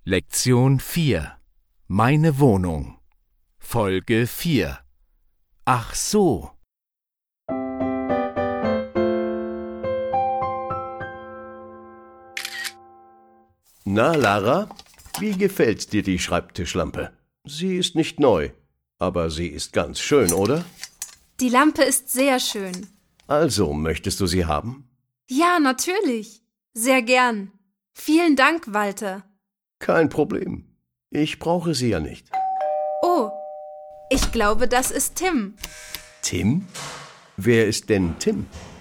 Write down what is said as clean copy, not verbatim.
Lektion 4. Meine Wohnung. Folge 4. Ach so. Na, Lara, wie gefällt dir die Schreibtischlampe? Sie ist nicht neu, aber sie ist ganz schön, oder? Die Lampe ist sehr schön. Also, möchtest du sie haben? Ja, natürlich. Sehr gern. Vielen Dank, Walter. Kein Problem. Ich brauche sie ja nicht. Oh, ich glaube, das ist Tim. Tim? Wer ist denn Tim?